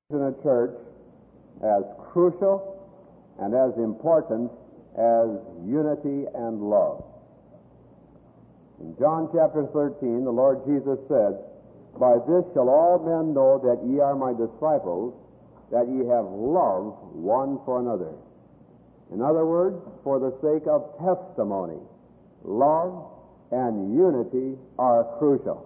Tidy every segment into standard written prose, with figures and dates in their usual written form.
in a church as crucial and as important as unity and love. In John chapter 13, the Lord Jesus said, "By this shall all men know that ye are my disciples, that ye have love one for another." In other words, for the sake of testimony, love and unity are crucial.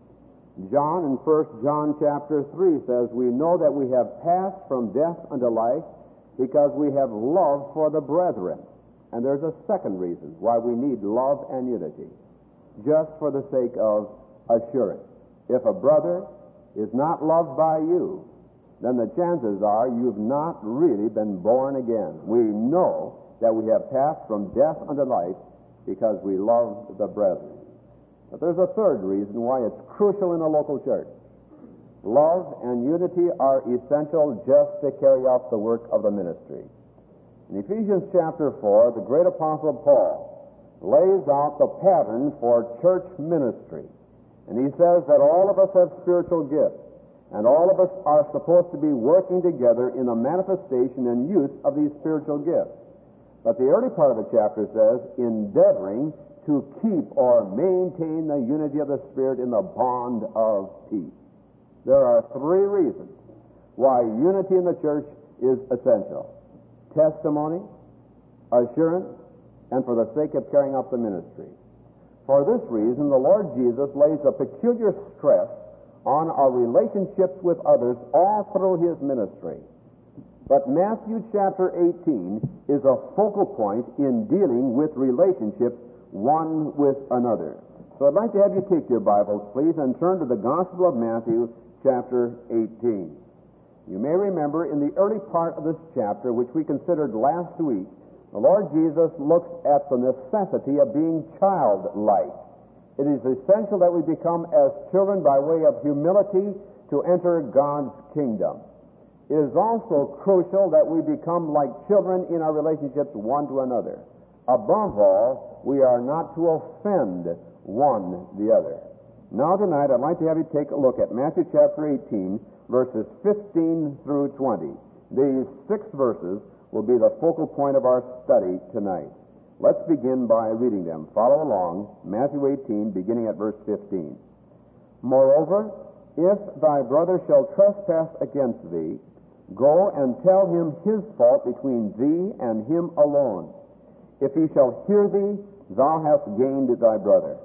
John in 1 John chapter 3 says, "We know that we have passed from death unto life because we have love for the brethren." And there's a second reason why we need love and unity, just for the sake of assurance. If a brother is not loved by you, then the chances are you've not really been born again. We know that we have passed from death unto life because we love the brethren. But there's a third reason why it's crucial in a local church. Love and unity are essential just to carry out the work of the ministry. In Ephesians chapter 4, the great apostle Paul lays out the pattern for church ministry. And he says that all of us have spiritual gifts, and all of us are supposed to be working together in the manifestation and use of these spiritual gifts. But the early part of the chapter says, endeavoring to keep or maintain the unity of the Spirit in the bond of peace. There are three reasons why unity in the church is essential: testimony, assurance, and for the sake of carrying out the ministry. For this reason, the Lord Jesus lays a peculiar stress on our relationships with others all through his ministry. But Matthew chapter 18 is a focal point in dealing with relationships one with another. So I'd like to have you take your Bibles, please, and turn to the Gospel of Matthew, chapter 18. You may remember in the early part of this chapter, which we considered last week, the Lord Jesus looks at the necessity of being childlike. It is essential that we become as children by way of humility to enter God's kingdom. It is also crucial that we become like children in our relationships one to another. Above all, we are not to offend one the other. Now tonight, I'd like to have you take a look at Matthew chapter 18, verses 15 through 20. These 6 verses will be the focal point of our study tonight. Let's begin by reading them. Follow along, Matthew 18, beginning at verse 15. "Moreover, if thy brother shall trespass against thee, go and tell him his fault between thee and him alone. If he shall hear thee, thou hast gained thy brother.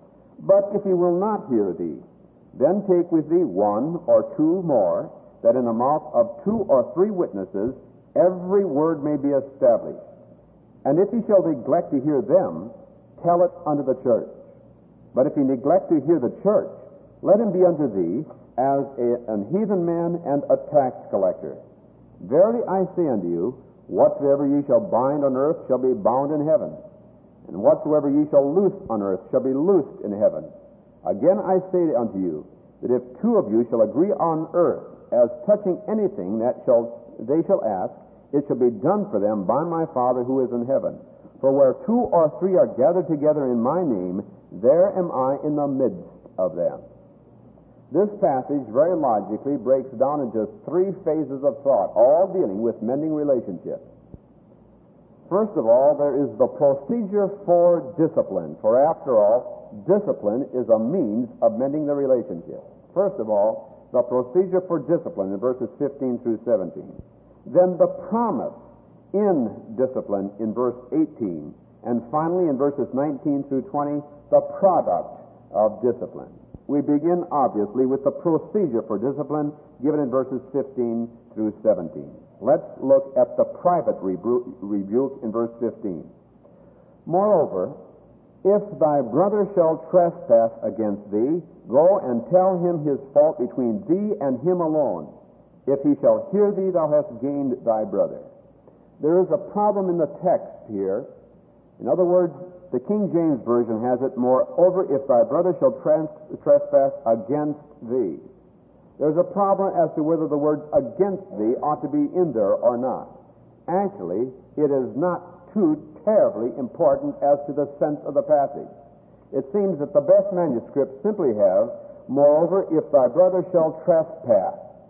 But if he will not hear thee, then take with thee 1 or 2 more, that in the mouth of 2 or 3 witnesses every word may be established. And if he shall neglect to hear them, tell it unto the church. But if he neglect to hear the church, let him be unto thee as an heathen man and a tax collector. Verily I say unto you, whatsoever ye shall bind on earth shall be bound in heaven, and whatsoever ye shall loose on earth shall be loosed in heaven. Again I say unto you, that if 2 of you shall agree on earth as touching anything that they shall ask, it shall be done for them by my Father who is in heaven. For where 2 or 3 are gathered together in my name, there am I in the midst of them." This passage very logically breaks down into 3 phases of thought, all dealing with mending relationships. First of all, there is the procedure for discipline, for after all, discipline is a means of mending the relationship. First of all, the procedure for discipline in verses 15 through 17. Then the promise in discipline in verse 18. And finally, in verses 19 through 20, the product of discipline. We begin, obviously, with the procedure for discipline given in verses 15 through 17. Let's look at the private rebuke in verse 15. "Moreover, if thy brother shall trespass against thee, go and tell him his fault between thee and him alone. If he shall hear thee, thou hast gained thy brother." There is a problem in the text here. In other words, the King James Version has it, "Moreover, if thy brother shall trespass against thee." There's a problem as to whether the word "against thee" ought to be in there or not. Actually, it is not too terribly important as to the sense of the passage. It seems that the best manuscripts simply have, "Moreover, if thy brother shall trespass."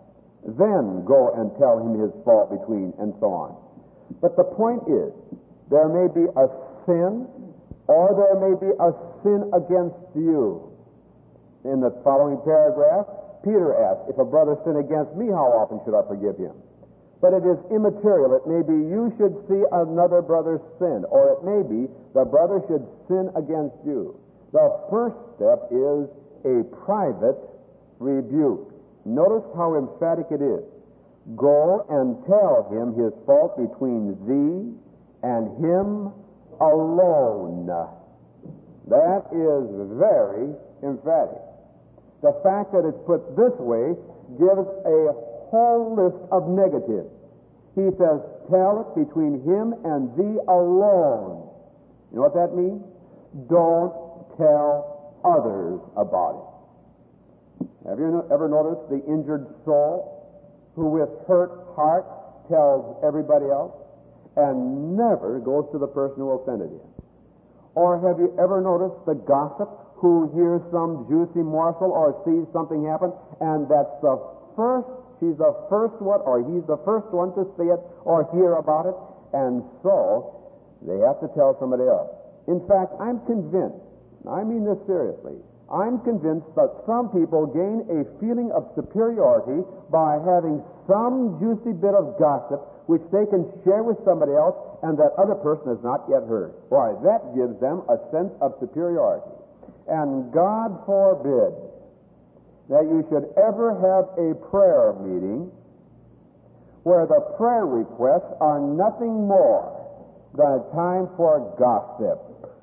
Then go and tell him his fault between, and so on. But the point is, there may be a sin, or there may be a sin against you. In the following paragraph, Peter asked, if a brother sin against me, how often should I forgive him? But it is immaterial. It may be you should see another brother sin, or it may be the brother should sin against you. The first step is a private rebuke. Notice how emphatic it is. Go and tell him his fault between thee and him alone. That is very emphatic. The fact that it's put this way gives a whole list of negatives. He says, tell it between him and thee alone. You know what that means? Don't tell others about it. Have you ever noticed the injured soul who with hurt heart tells everybody else and never goes to the person who offended him? Or have you ever noticed the gossip who hears some juicy morsel or sees something happen, and she's the first one, or he's the first one to see it or hear about it, and so they have to tell somebody else. In fact, I'm convinced, I mean this seriously, I'm convinced that some people gain a feeling of superiority by having some juicy bit of gossip which they can share with somebody else and that other person has not yet heard. Why, that gives them a sense of superiority. And God forbid that you should ever have a prayer meeting where the prayer requests are nothing more than a time for gossip.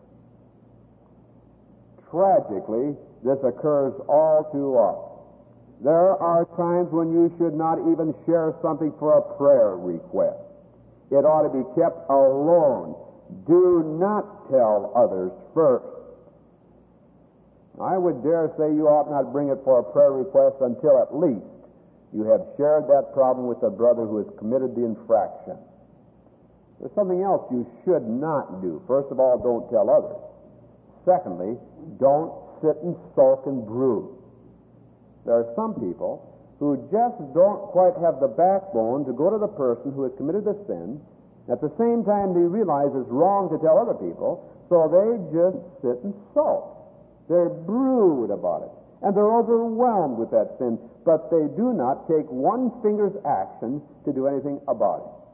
Tragically, this occurs all too often. There are times when you should not even share something for a prayer request. It ought to be kept alone. Do not tell others first. I would dare say you ought not bring it for a prayer request until at least you have shared that problem with the brother who has committed the infraction. There's something else you should not do. First of all, don't tell others. Secondly, don't sit and sulk and brood. There are some people who just don't quite have the backbone to go to the person who has committed the sin. At the same time, they realize it's wrong to tell other people, so they just sit and sulk. They brood about it, and they're overwhelmed with that sin, but they do not take one finger's action to do anything about it.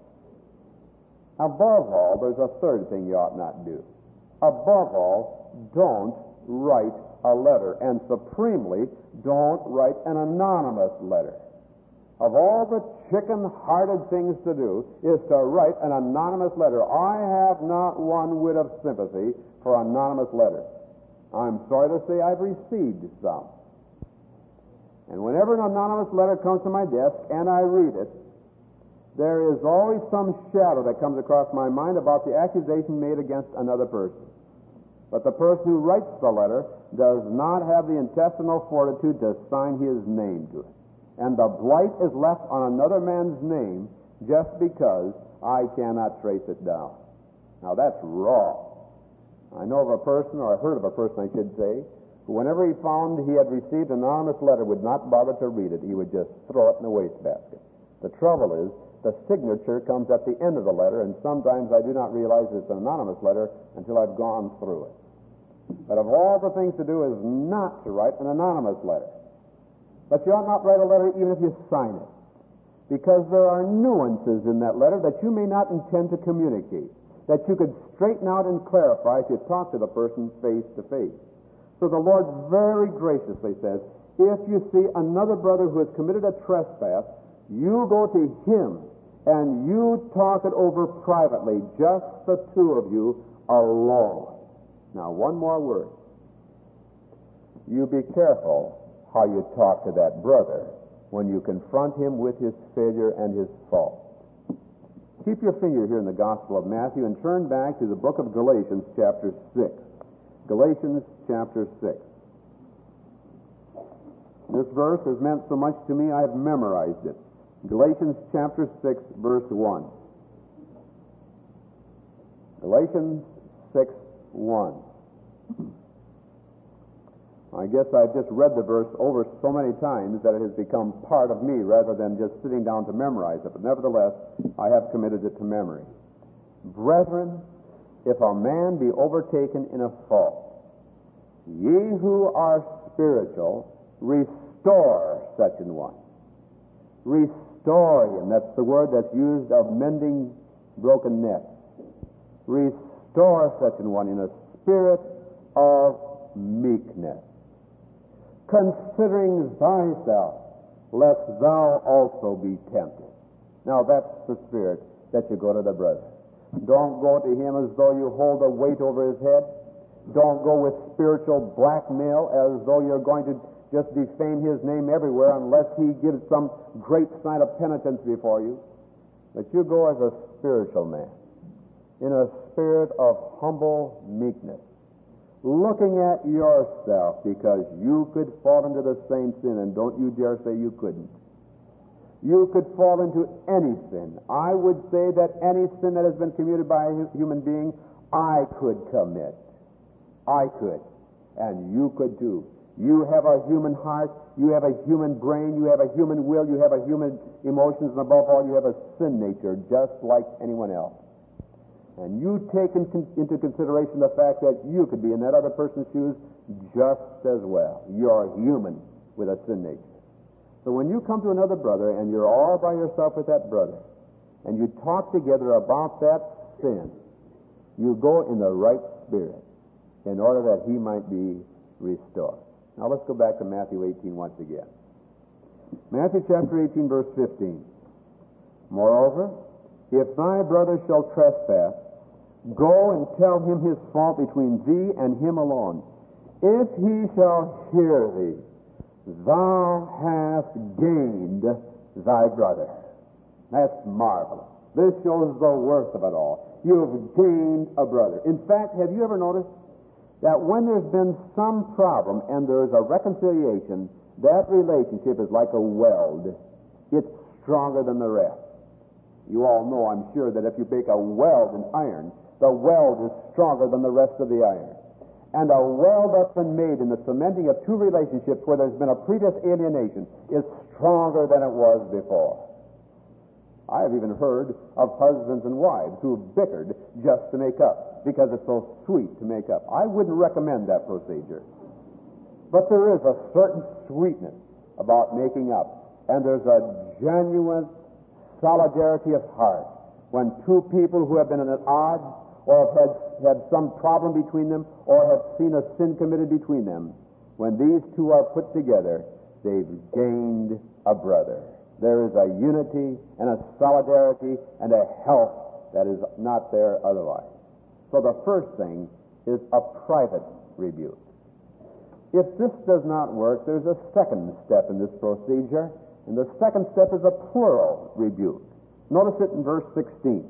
Above all, there's a third thing you ought not do. Above all, don't write a letter, and supremely, don't write an anonymous letter. Of all the chicken-hearted things to do is to write an anonymous letter. I have not one whit of sympathy for anonymous letters. I'm sorry to say I've received some. And whenever an anonymous letter comes to my desk and I read it, there is always some shadow that comes across my mind about the accusation made against another person. But the person who writes the letter does not have the intestinal fortitude to sign his name to it. And the blight is left on another man's name just because I cannot trace it down. Now that's wrong. I know of a person, or I heard of a person, I should say, who whenever he found he had received an anonymous letter would not bother to read it. He would just throw it in the wastebasket. The trouble is, the signature comes at the end of the letter, and sometimes I do not realize it's an anonymous letter until I've gone through it. But of all the things to do is not to write an anonymous letter. But you ought not write a letter even if you sign it, because there are nuances in that letter that you may not intend to communicate, that you could straighten out and clarify if you talk to the person face to face. So the Lord very graciously says, if you see another brother who has committed a trespass, you go to him and you talk it over privately, just the two of you alone. Now, one more word. You be careful how you talk to that brother when you confront him with his failure and his fault. Keep your finger here in the Gospel of Matthew and turn back to the book of Galatians, chapter 6. Galatians, chapter 6. This verse has meant so much to me, I've memorized it. Galatians, chapter 6, verse 1. Galatians 6, 1. I guess I've just read the verse over so many times that it has become part of me rather than just sitting down to memorize it. But nevertheless, I have committed it to memory. Brethren, if a man be overtaken in a fault, ye who are spiritual, restore such an one. Restore him. That's the word that's used of mending broken nets. Restore such an one in a spirit of meekness, considering thyself, lest thou also be tempted. Now that's the spirit that you go to the brother. Don't go to him as though you hold a weight over his head. Don't go with spiritual blackmail as though you're going to just defame his name everywhere unless he gives some great sign of penitence before you. But you go as a spiritual man, in a spirit of humble meekness, looking at yourself, because you could fall into the same sin, and don't you dare say you couldn't. You could fall into any sin. I would say that any sin that has been committed by a human being, I could commit. I could. And you could too. You have a human heart, you have a human brain, you have a human will, you have a human emotions, and above all, you have a sin nature just like anyone else. And you take into consideration the fact that you could be in that other person's shoes just as well. You're human with a sin nature. So when you come to another brother and you're all by yourself with that brother, and you talk together about that sin, you go in the right spirit in order that he might be restored. Now let's go back to Matthew 18 once again. Matthew chapter 18, verse 15. Moreover, if thy brother shall trespass, go and tell him his fault between thee and him alone. If he shall hear thee, thou hast gained thy brother. That's marvelous. This shows the worth of it all. You've gained a brother. In fact, have you ever noticed that when there's been some problem and there's a reconciliation, that relationship is like a weld. It's stronger than the rest. You all know, I'm sure, that if you make a weld in iron, the weld is stronger than the rest of the iron. And a weld that's been made in the cementing of two relationships where there's been a previous alienation is stronger than it was before. I have even heard of husbands and wives who've bickered just to make up because it's so sweet to make up. I wouldn't recommend that procedure. But there is a certain sweetness about making up, and there's a genuine solidarity of heart when two people who have been at odds or have had some problem between them or have seen a sin committed between them, when these two are put together, they've gained a brother. There is a unity and a solidarity and a health that is not there otherwise. So the first thing is a private rebuke. If this does not work, there's a second step in this procedure, and the second step is a plural rebuke. Notice it in verse 16.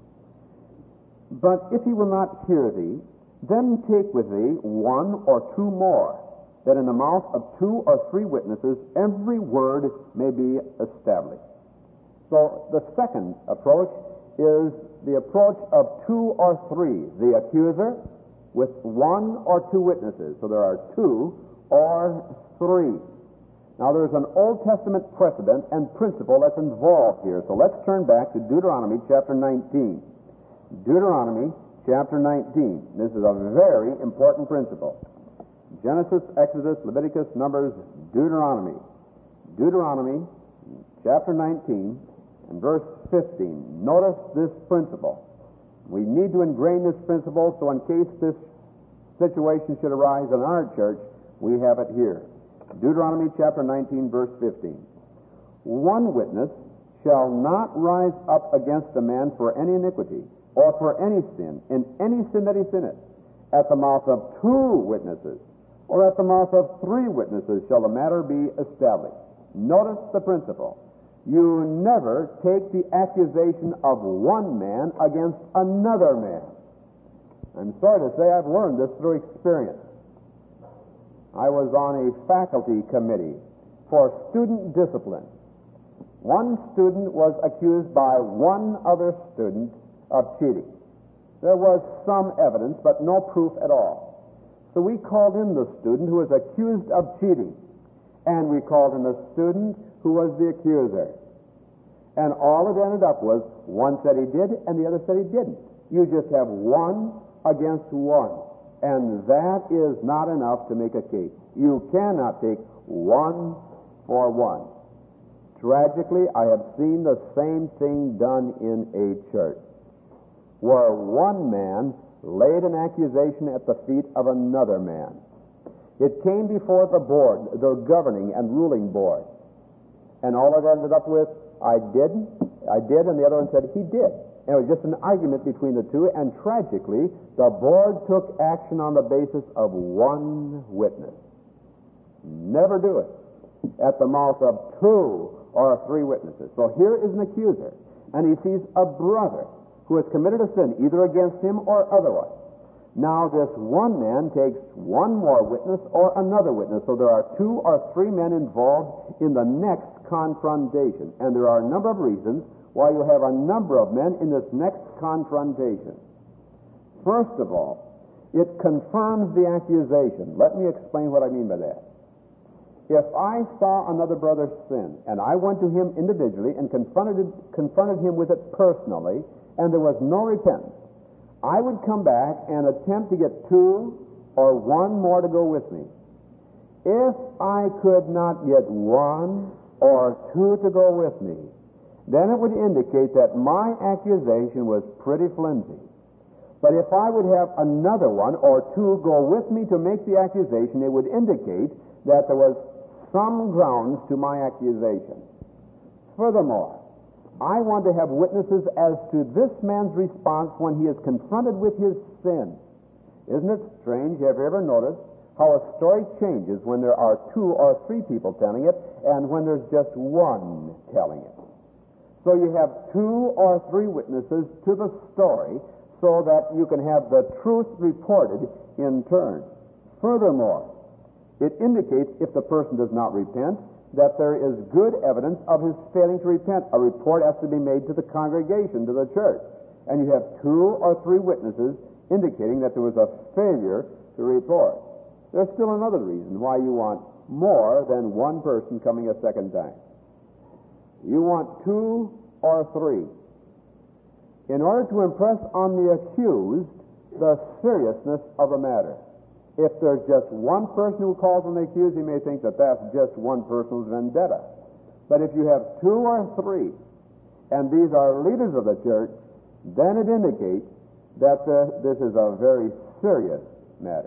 But if he will not hear thee, then take with thee one or two more, that in the mouth of two or three witnesses every word may be established. So the second approach is the approach of two or three. The accuser with one or two witnesses. So there are two or three. Now there's an Old Testament precedent and principle that's involved here. So let's turn back to Deuteronomy chapter 19. Deuteronomy chapter 19. This is a very important principle. Genesis, Exodus, Leviticus, Numbers, Deuteronomy. Deuteronomy chapter 19 and verse 15. Notice this principle. We need to ingrain this principle so in case this situation should arise in our church, we have it here. Deuteronomy chapter 19, verse 15. One witness shall not rise up against a man for any iniquity or for any sin, in any sin that he sinneth. At the mouth of two witnesses or at the mouth of three witnesses shall the matter be established. Notice the principle. You never take the accusation of one man against another man. I'm sorry to say I've learned this through experience. I was on a faculty committee for student discipline. One student was accused by one other student of cheating. There was some evidence, but no proof at all. So we called in the student who was accused of cheating, and we called in the student who was the accuser. And all it ended up was one said he did and the other said he didn't. You just have one against one, and that is not enough to make a case. You cannot take one for one. Tragically, I have seen the same thing done in a church, where one man laid an accusation at the feet of another man. It came before the board, the governing and ruling board, and all it ended up with, I did, and the other one said he did. And it was just an argument between the two, and tragically, the board took action on the basis of one witness. Never do it at the mouth of two or three witnesses. So here is an accuser, and he sees a brother who has committed a sin, either against him or otherwise. Now this one man takes one more witness or another witness, so there are two or three men involved in the next confrontation. And there are a number of reasons why you have a number of men in this next confrontation. First of all, it confirms the accusation. Let me explain what I mean by that. If I saw another brother sin, and I went to him individually and confronted him with it personally, and there was no repentance, I would come back and attempt to get two or one more to go with me. If I could not get one or two to go with me, then it would indicate that my accusation was pretty flimsy. But if I would have another one or two go with me to make the accusation, it would indicate that there was some grounds to my accusation. Furthermore, I want to have witnesses as to this man's response when he is confronted with his sin. Isn't it strange? Have you ever noticed how a story changes when there are two or three people telling it and when there's just one telling it? So you have two or three witnesses to the story so that you can have the truth reported in turn. Furthermore, it indicates, if the person does not repent, that there is good evidence of his failing to repent. A report has to be made to the congregation, to the church. And you have two or three witnesses indicating that there was a failure to report. There's still another reason why you want more than one person coming a second time. You want two or three in order to impress on the accused the seriousness of the matter. If there's just one person who calls on the accused, he may think that that's just one person's vendetta. But if you have two or three, and these are leaders of the church, then it indicates that this is a very serious matter.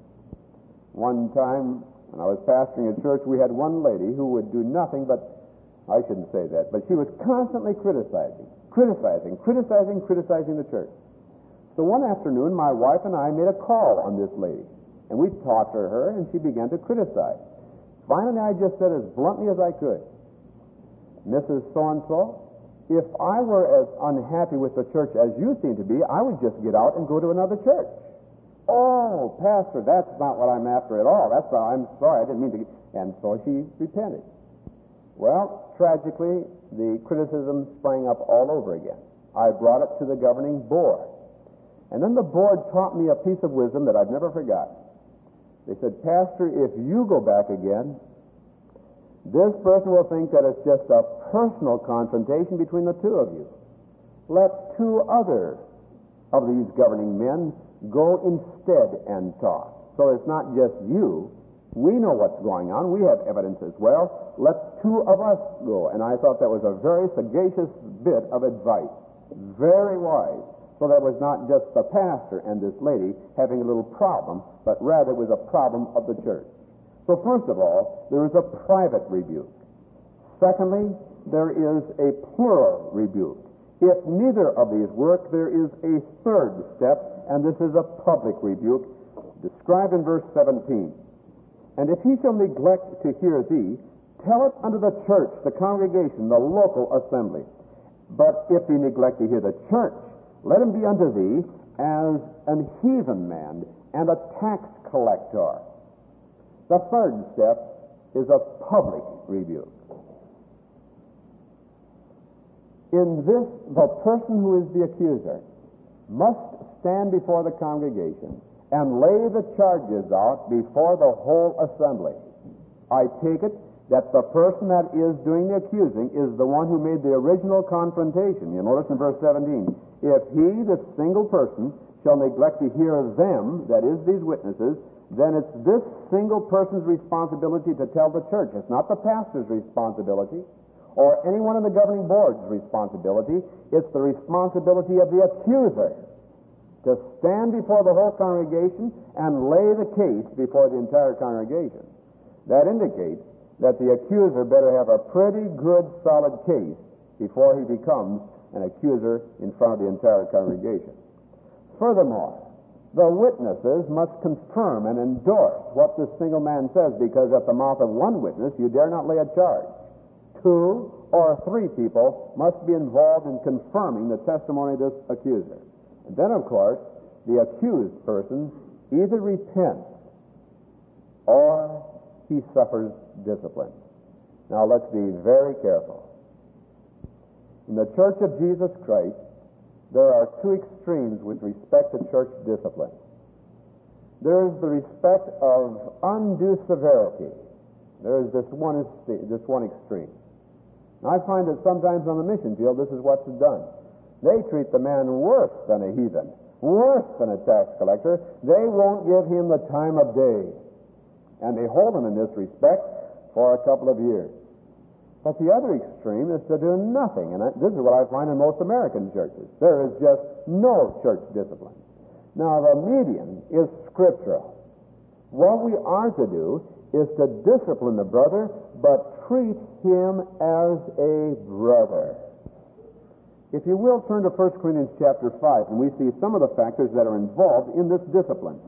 One time, when I was pastoring a church, we had one lady who would do nothing but, I shouldn't say that, but she was constantly criticizing the church. So one afternoon, my wife and I made a call on this lady. And we talked to her, and she began to criticize. Finally, I just said as bluntly as I could, Mrs. So-and-so, if I were as unhappy with the church as you seem to be, I would just get out and go to another church. Oh, Pastor, that's not what I'm after at all. I'm sorry, I didn't mean to. And so she repented. Well, tragically, the criticism sprang up all over again. I brought it to the governing board. And then the board taught me a piece of wisdom that I've never forgotten. They said, Pastor, if you go back again, this person will think that it's just a personal confrontation between the two of you. Let two other of these governing men go instead and talk. So it's not just you. We know what's going on. We have evidence as well. Let two of us go. And I thought that was a very sagacious bit of advice. Very wise. So that was not just the pastor and this lady having a little problem, but rather it was a problem of the church. So first of all, there is a private rebuke. Secondly, there is a plural rebuke. If neither of these work, there is a third step, and this is a public rebuke, described in verse 17. And if he shall neglect to hear thee, tell it unto the church, the congregation, the local assembly. But if he neglect to hear the church, let him be unto thee as an heathen man and a tax collector. The third step is a public rebuke. In this, the person who is the accuser must stand before the congregation and lay the charges out before the whole assembly. I take it that the person that is doing the accusing is the one who made the original confrontation. You notice in verse 17, if he, this single person, shall neglect to hear them, that is, these witnesses, then it's this single person's responsibility to tell the church. It's not the pastor's responsibility or anyone in the governing board's responsibility. It's the responsibility of the accuser to stand before the whole congregation and lay the case before the entire congregation. That indicates that the accuser better have a pretty good, solid case before he becomes an accuser in front of the entire congregation. Furthermore, the witnesses must confirm and endorse what this single man says, because at the mouth of one witness you dare not lay a charge. 2 or 3 people must be involved in confirming the testimony of this accuser. And then, of course, the accused person either repents or he suffers discipline. Now, let's be very careful. In the Church of Jesus Christ, there are 2 extremes with respect to church discipline. There is the respect of undue severity. There is this one extreme. And I find that sometimes on the mission field, this is what's done. They treat the man worse than a heathen, worse than a tax collector. They won't give him the time of day. And they hold him in this respect for a couple of years. But the other extreme is to do nothing. And this is what I find in most American churches. There is just no church discipline. Now, the median is scriptural. What we are to do is to discipline the brother, but treat him as a brother. If you will, turn to 1 Corinthians chapter 5, and we see some of the factors that are involved in this discipline.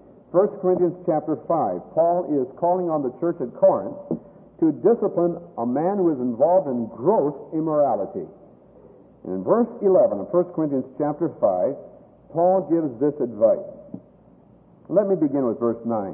1 Corinthians chapter 5, Paul is calling on the church at Corinth to discipline a man who is involved in gross immorality. And in verse 11 of 1 Corinthians chapter 5, Paul gives this advice. Let me begin with verse 9.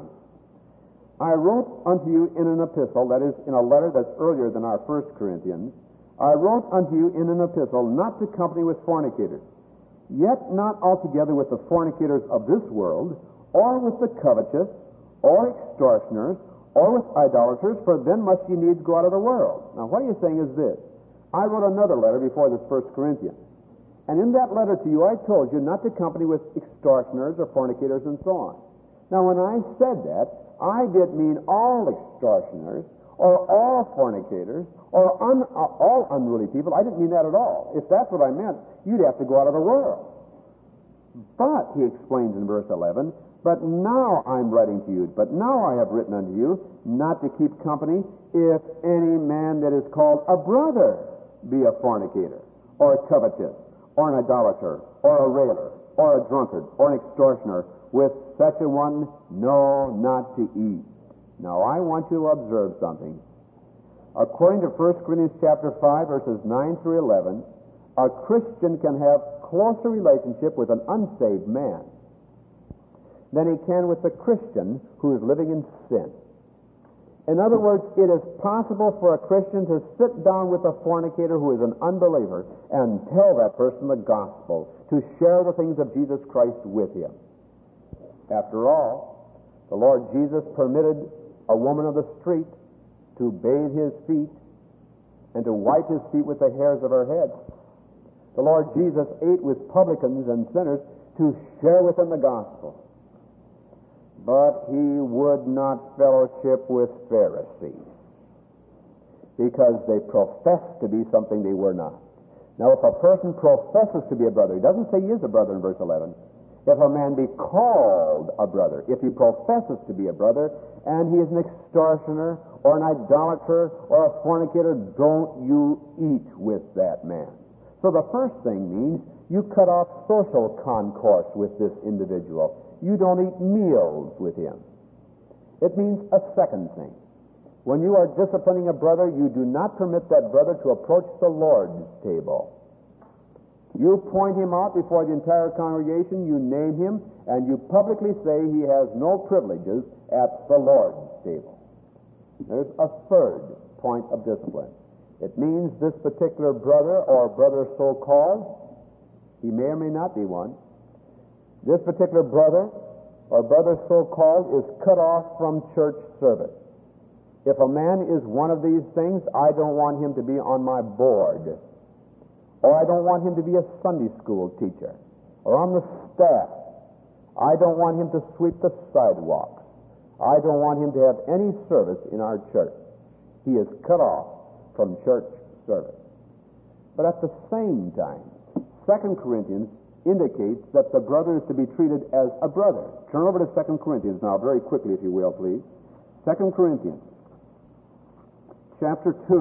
I wrote unto you in an epistle, that is, in a letter that's earlier than our 1 Corinthians, I wrote unto you in an epistle not to company with fornicators, yet not altogether with the fornicators of this world, or with the covetous, or extortioners, or with idolaters, for then must ye needs go out of the world. Now, what he is saying is this. I wrote another letter before this 1 Corinthians. And in that letter to you, I told you not to company with extortioners or fornicators and so on. Now, when I said that, I didn't mean all extortioners, or all fornicators, or all unruly people. I didn't mean that at all. If that's what I meant, you'd have to go out of the world. But, he explains in verse 11, but now I'm writing to you, but now I have written unto you, not to keep company, if any man that is called a brother be a fornicator, or a covetous, or an idolater, or a railer, or a drunkard, or an extortioner. With such a one, no, not to eat. Now, I want you to observe something. According to 1 Corinthians chapter 5, verses 9 through 11, a Christian can have closer relationship with an unsaved man than he can with the Christian who is living in sin. In other words, it is possible for a Christian to sit down with a fornicator who is an unbeliever and tell that person the gospel, to share the things of Jesus Christ with him. After all, the Lord Jesus permitted a woman of the street to bathe his feet and to wipe his feet with the hairs of her head. The Lord Jesus ate with publicans and sinners to share with them the gospel. But he would not fellowship with Pharisees because they professed to be something they were not. Now, if a person professes to be a brother, he doesn't say he is a brother in verse 11. If a man be called a brother, if he professes to be a brother, and he is an extortioner or an idolater or a fornicator, don't you eat with that man. So the first thing means you cut off social concourse with this individual. You don't eat meals with him. It means a second thing. When you are disciplining a brother, you do not permit that brother to approach the Lord's table. You point him out before the entire congregation, you name him, and you publicly say he has no privileges at the Lord's table. There's a third point of discipline. It means this particular brother or brother so-called, he may or may not be one, this particular brother or brother so-called, is cut off from church service. If a man is one of these things, I don't want him to be on my board, or I don't want him to be a Sunday school teacher, or on the staff. I don't want him to sweep the sidewalks. I don't want him to have any service in our church. He is cut off from church service. But at the same time, 2 Corinthians indicates that the brother is to be treated as a brother. Turn over to 2 Corinthians now, very quickly, if you will, please. 2 Corinthians, chapter 2.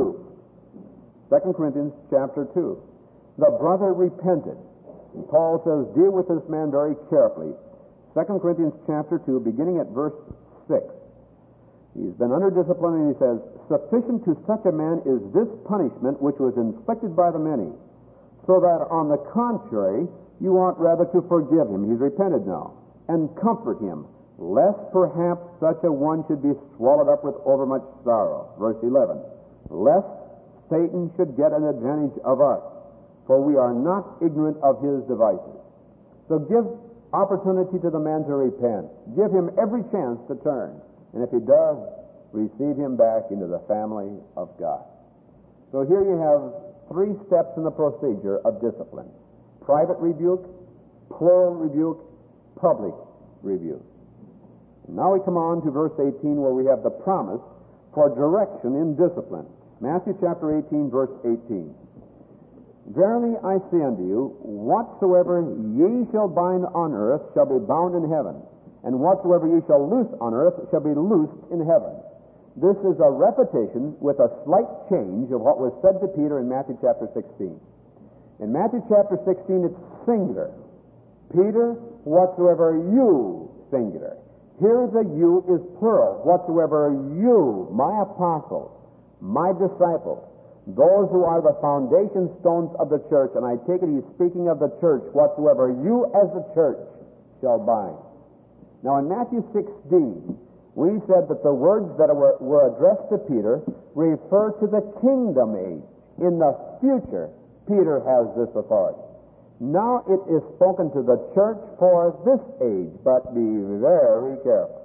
2 Corinthians, chapter 2. The brother repented. And Paul says, deal with this man very carefully. 2 Corinthians, chapter 2, beginning at verse 6. He's been under discipline, and he says, sufficient to such a man is this punishment which was inflicted by the many, so that on the contrary, you ought rather to forgive him. He's repented now, and comfort him, lest perhaps such a one should be swallowed up with overmuch sorrow. Verse 11, lest Satan should get an advantage of us, for we are not ignorant of his devices. So give opportunity to the man to repent. Give him every chance to turn. And if he does, receive him back into the family of God. So here you have 3 steps in the procedure of discipline: private rebuke, plural rebuke, public rebuke. And now we come on to verse 18, where we have the promise for direction in discipline. Matthew chapter 18, verse 18. Verily I say unto you, whatsoever ye shall bind on earth shall be bound in heaven, and whatsoever ye shall loose on earth shall be loosed in heaven. This is a repetition with a slight change of what was said to Peter in Matthew chapter 16. In Matthew chapter 16, it's singular. Peter, whatsoever you, singular. Here the you is plural. Whatsoever you, my apostles, my disciples, those who are the foundation stones of the church, and I take it he's speaking of the church, whatsoever you as the church shall bind. Now in Matthew 16, we said that the words that were addressed to Peter refer to the kingdom age. In the future, Peter has this authority. Now it is spoken to the church for this age, but be very careful.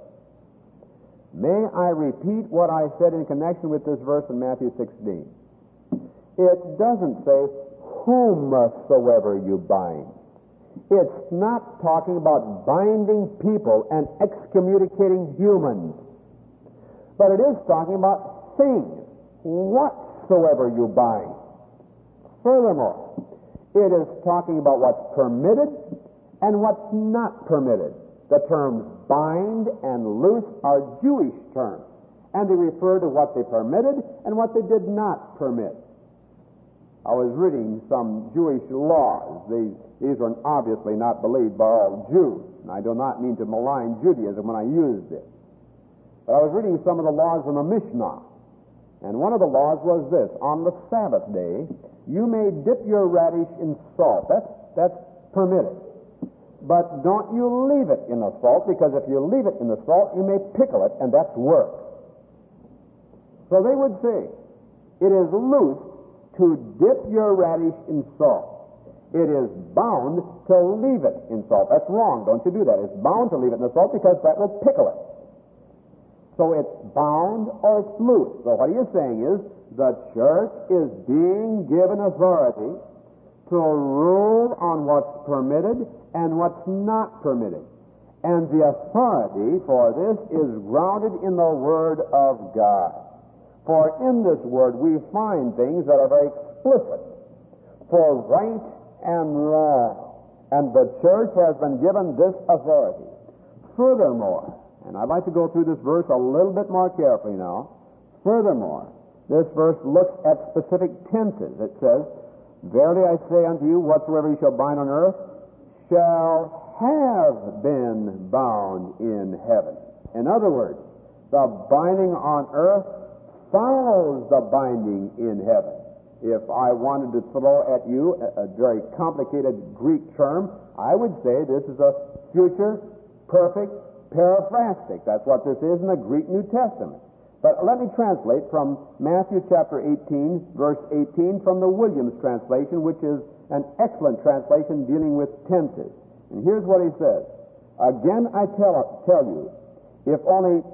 May I repeat what I said in connection with this verse in Matthew 16? It doesn't say, whomsoever you bind. It's not talking about binding people and excommunicating humans. But it is talking about things, whatsoever you bind. Furthermore, it is talking about what's permitted and what's not permitted. The terms bind and loose are Jewish terms, and they refer to what they permitted and what they did not permit. I was reading some Jewish laws. These were obviously not believed by all Jews, and I do not mean to malign Judaism when I use this. But I was reading some of the laws in the Mishnah, and one of the laws was this: on the Sabbath day, you may dip your radish in salt. That's permitted. But don't you leave it in the salt, because if you leave it in the salt, you may pickle it, and that's work. So they would say, it is loose to dip your radish in salt. It is bound to leave it in salt. That's wrong. Don't you do that. It's bound to leave it in the salt because that will pickle it. So it's bound or it's loose. So what he is saying is the church is being given authority to rule on what's permitted and what's not permitted. And the authority for this is grounded in the Word of God. For in this Word we find things that are very explicit for right and wrong. And the church has been given this authority. Furthermore, and I'd like to go through this verse a little bit more carefully now. Furthermore, this verse looks at specific tenses. It says, verily I say unto you, whatsoever you shall bind on earth shall have been bound in heaven. In other words, the binding on earth follows the binding in heaven. If I wanted to throw at you a very complicated Greek term, I would say this is a future perfect paraphrastic. That's what this is in the Greek New Testament. But let me translate from Matthew chapter 18, verse 18, from the Williams translation, which is an excellent translation dealing with tenses. And here's what he says. Again I tell you, if only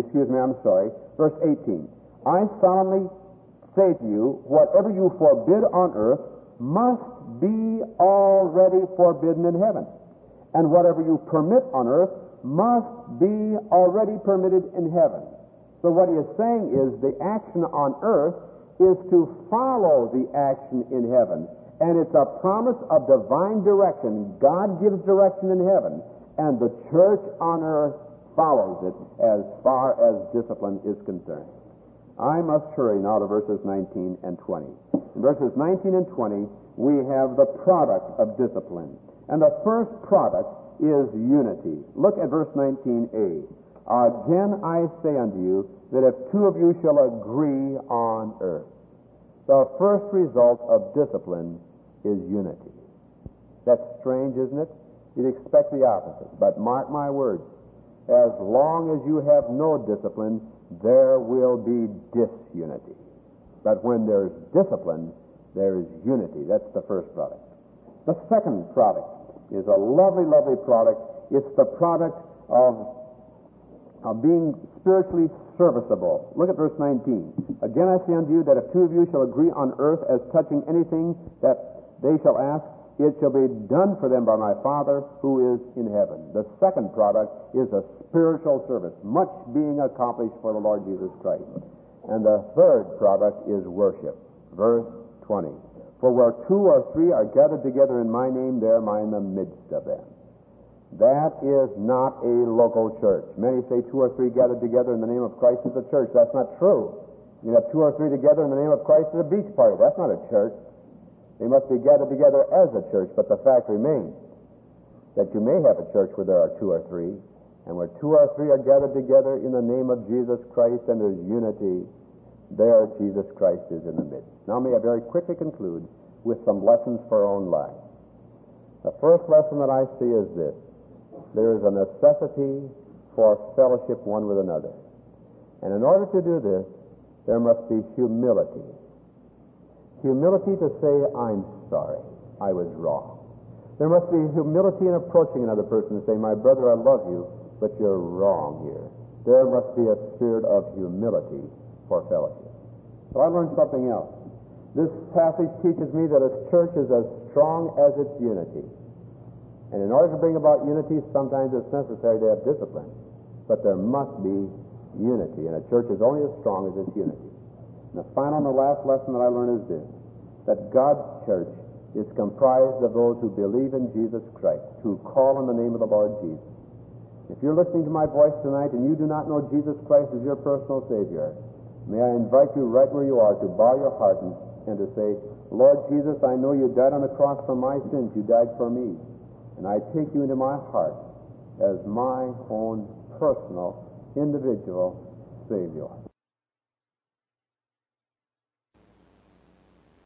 verse 18. I solemnly say to you, whatever you forbid on earth must be already forbidden in heaven. And whatever you permit on earth must be already permitted in heaven. So what he is saying is the action on earth is to follow the action in heaven. And it's a promise of divine direction. God gives direction in heaven, and the church on earth follows it as far as discipline is concerned. I must hurry now to verses 19 and 20. In verses 19 and 20, we have the product of discipline. And the first product is unity. Look at verse 19a. Again I say unto you, that if two of you shall agree on earth. The first result of discipline is unity. That's strange, isn't it? You'd expect the opposite. But mark my words, as long as you have no discipline, there will be disunity. But when there's discipline, there is unity. That's the first product. The second product is a lovely, lovely product. It's the product of being spiritually serviceable. Look at verse 19. Again I say unto you that if two of you shall agree on earth as touching anything that they shall ask, it shall be done for them by my Father who is in heaven. The second product is a spiritual service, much being accomplished for the Lord Jesus Christ. And the third product is worship. Verse 20. For where two or three are gathered together in my name, there am I in the midst of them. That is not a local church. Many say two or three gathered together in the name of Christ is a church. That's not true. You have two or three together in the name of Christ is a beach party. That's not a church. They must be gathered together as a church, but the fact remains that you may have a church where there are two or three, and where two or three are gathered together in the name of Jesus Christ and there's unity, there Jesus Christ is in the midst. Now may I very quickly conclude with some lessons for our own lives. The first lesson that I see is this. There is a necessity for fellowship one with another. And in order to do this, there must be humility. Humility to say, I'm sorry, I was wrong. There must be humility in approaching another person and saying, my brother, I love you, but you're wrong here. There must be a spirit of humility for fellowship. So I learned something else. This passage teaches me that a church is as strong as its unity. And in order to bring about unity, sometimes it's necessary to have discipline. But there must be unity, and a church is only as strong as its unity. And the final and the last lesson that I learned is this, that God's church is comprised of those who believe in Jesus Christ, who call on the name of the Lord Jesus. If you're listening to my voice tonight and you do not know Jesus Christ as your personal Savior, may I invite you right where you are to bow your heart and to say, Lord Jesus, I know you died on the cross for my sins. You died for me. And I take you into my heart as my own personal, individual Savior.